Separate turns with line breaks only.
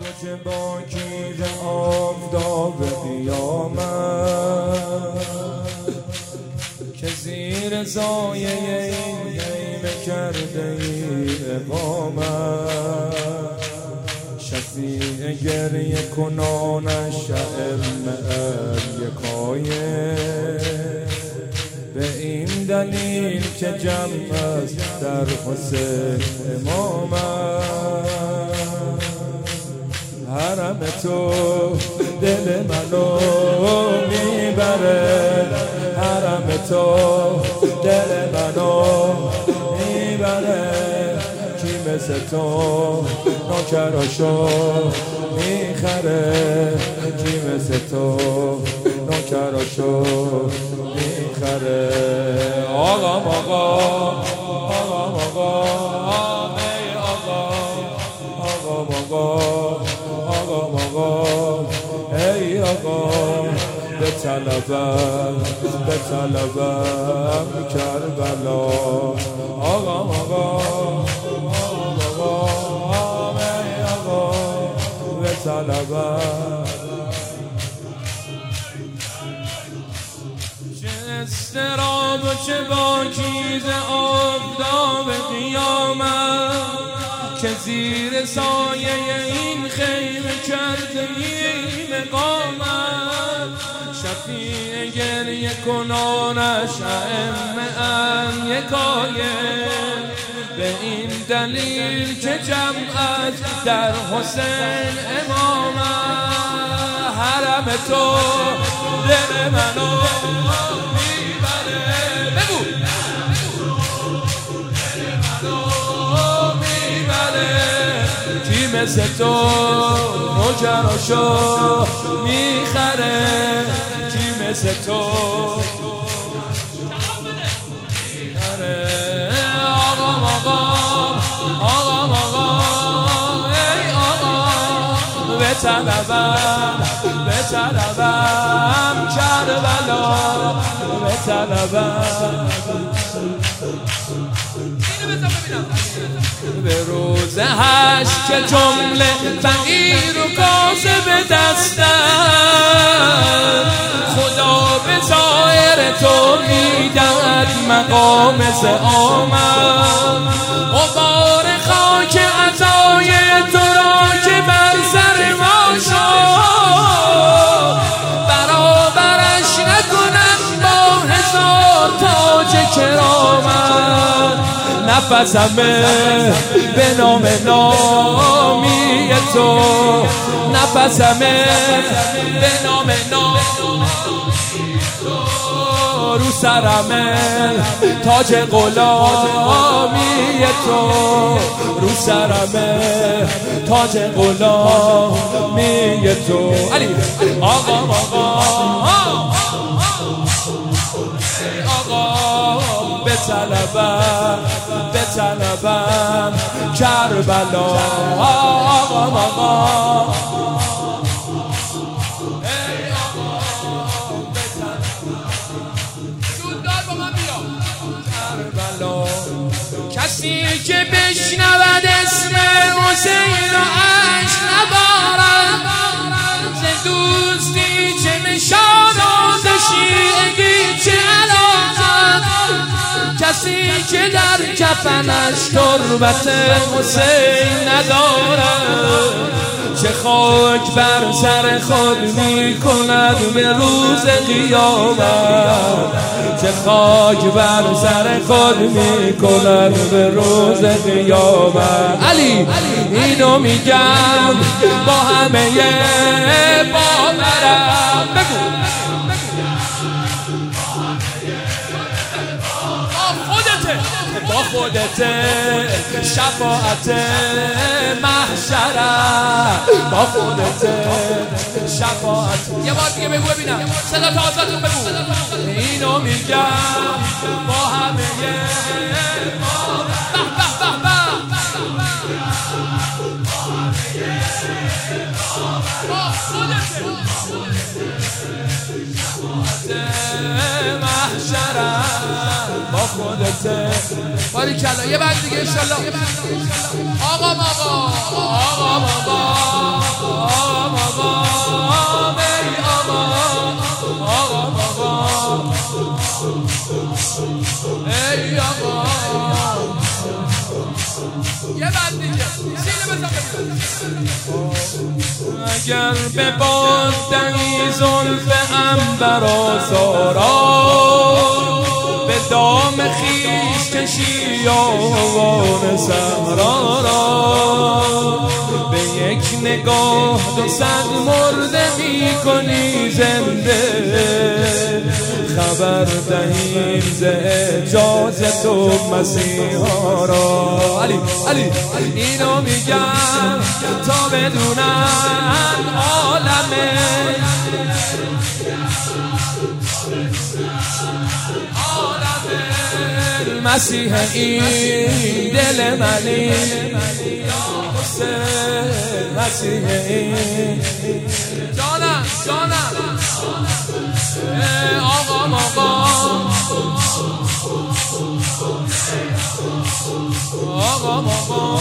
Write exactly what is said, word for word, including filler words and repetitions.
که با کیر آفتاب قیامت که زیر سایه این خیمه کرده ای اقامت شفیع گریه کنانش ائمه یکایه به این دلیل که جمع است در حسین امامت حرم تو دل منو میبره حرم تو دل منو میبره کی مثل تو نوکراشو میخره کی مثل تو نوکراشو میخره آقا آقا آقا آقا ای آقا آقا آقا آقا آقا ای آقا به طلبم به طلبم کربلا آقا آقا آقا ای آقا به طلبم چه استراب و چه باکیز آفتاب قیامت که زیر سایه این خیمه کرده این مقامت شفیع گریه کنانش ائمه ان یکایه به این دلیل که جمعت در حسین امامت حرم تو دل منو میبره بگو دل منو میبره کی مثل تو نوکراشو میخره کی مثل تو میخره آقا آقا آقا آقا ای آقا به طلبم به طلبم کربلا به طلبم به روز هشت که جمله فقیر و کاسه به دستن خدا به ظاهر تو میدهد مقام زعامت غبار خاک عطای تو را که بر سر ما شد برابرش نکنم با هزار تاج کرامت نفسمه به نام نامی تو نفسمه به نام نامی تو رو سرمه تاج غلامی تو رو سرمه تاج غلامی تو علی آقا آقا آقا به طلبم به طلبم کربلا آقا آقا ای آقا به طلبم شوندار با من بیا کربلا کسی که بشنود اسم حسین و عشق نبارد ز دوستی چه نشانات شیعگی چه علاقت کسی که در کفنش تربت حسین ندارد چه خاک بر سر خود می کند به روز قیامت چه خاک بر سر خود می کند به روز قیامت علی اینو میگم با همه باورم بگو با خودت شفاعت محشرم با خودت شفاعت یه بار دیگه بگو ببینم صدا تازتون بگو اینو میگم با همه ما به به به با خودت محشرم با خودت باریکلا یه بند دیگه انشالله آقا آقا آقا آقا اگر به باد دهی زلف عنبر آزارا به دام خویش کشی آوان صحرا را به یک نگاه دو صد مرده می کنی زنده خبر دهیم ز اجازت و مسیحا را علی علی اینو میگم تا بدونن عالمه مسیح این دل منی یا حسین مسیح این جانم جانم آقام آقام آقام آقام